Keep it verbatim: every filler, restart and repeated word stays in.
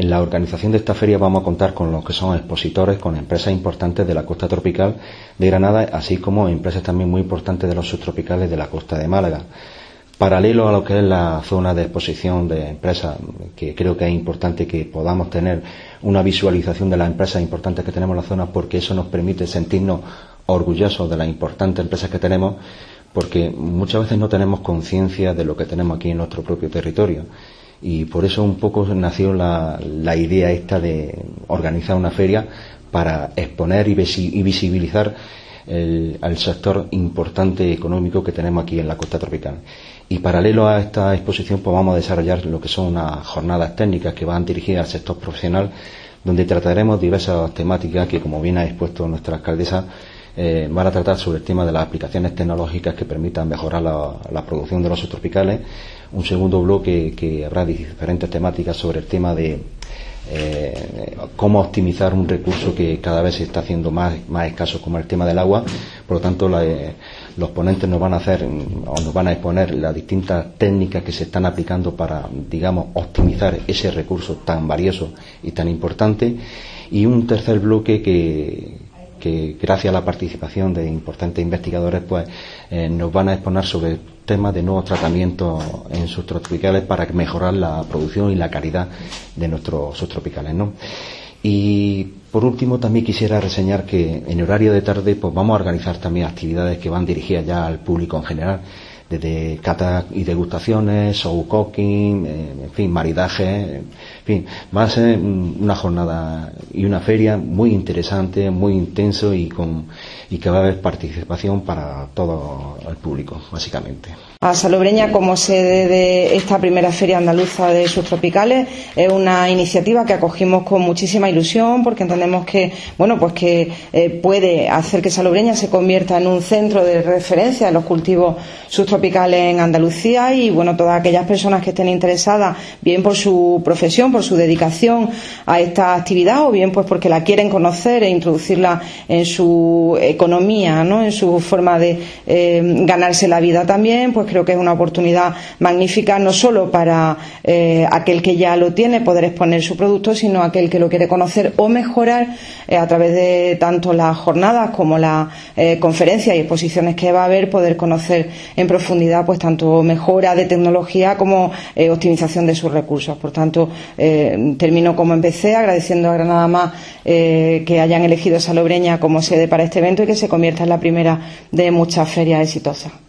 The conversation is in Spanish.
En la organización de esta feria vamos a contar con los que son expositores, con empresas importantes de la costa tropical de Granada, así como empresas también muy importantes de los subtropicales de la costa de Málaga. Paralelo a lo que es la zona de exposición de empresas, que creo que es importante que podamos tener una visualización de las empresas importantes que tenemos en la zona, porque eso nos permite sentirnos orgullosos de las importantes empresas que tenemos, porque muchas veces no tenemos conciencia de lo que tenemos aquí en nuestro propio territorio. Y por eso un poco nació la, la idea esta de organizar una feria para exponer y, visi, y visibilizar el, el sector importante económico que tenemos aquí en la costa tropical. Y paralelo a esta exposición, pues vamos a desarrollar lo que son unas jornadas técnicas que van dirigidas al sector profesional, donde trataremos diversas temáticas que, como bien ha expuesto nuestra alcaldesa, eh, van a tratar sobre el tema de las aplicaciones tecnológicas que permitan mejorar la, la producción de los subtropicales. Un segundo bloque que habrá diferentes temáticas sobre el tema de Eh, cómo optimizar un recurso que cada vez se está haciendo más, más escaso, como el tema del agua. Por lo tanto, la, eh, los ponentes nos van a hacer o nos van a exponer las distintas técnicas que se están aplicando para, digamos, optimizar ese recurso tan valioso y tan importante. Y un tercer bloque que, que gracias a la participación de importantes investigadores, pues eh, nos van a exponer sobre temas de nuevos tratamientos en subtropicales para mejorar la producción y la calidad de nuestros subtropicales, ¿no? Y por último también quisiera reseñar que en horario de tarde pues vamos a organizar también actividades que van dirigidas ya al público en general, desde catas y degustaciones, show cooking, eh, en fin, maridaje, en fin, va a ser una jornada y una feria muy interesante, muy intenso y con y que va a haber participación para todo el público, básicamente. A Salobreña como sede de esta primera Feria Andaluza de Subtropicales es una iniciativa que acogimos con muchísima ilusión, porque entendemos que bueno pues que eh, puede hacer que Salobreña se convierta en un centro de referencia en los cultivos subtropicales en Andalucía, y bueno, todas aquellas personas que estén interesadas, bien por su profesión, por su dedicación a esta actividad, o bien pues porque la quieren conocer e introducirla en su economía, ¿no?, en su forma de eh, ganarse la vida también, pues creo que es una oportunidad magnífica, no solo para eh, aquel que ya lo tiene poder exponer su producto, sino aquel que lo quiere conocer o mejorar eh, a través de tanto las jornadas como las eh, conferencias y exposiciones que va a haber, poder conocer en profundidad pues tanto mejora de tecnología como eh, optimización de sus recursos. Por tanto, eh, termino como empecé, agradeciendo a Granada Más eh, que hayan elegido Salobreña como sede para este evento y que se convierta en la primera de muchas ferias exitosas.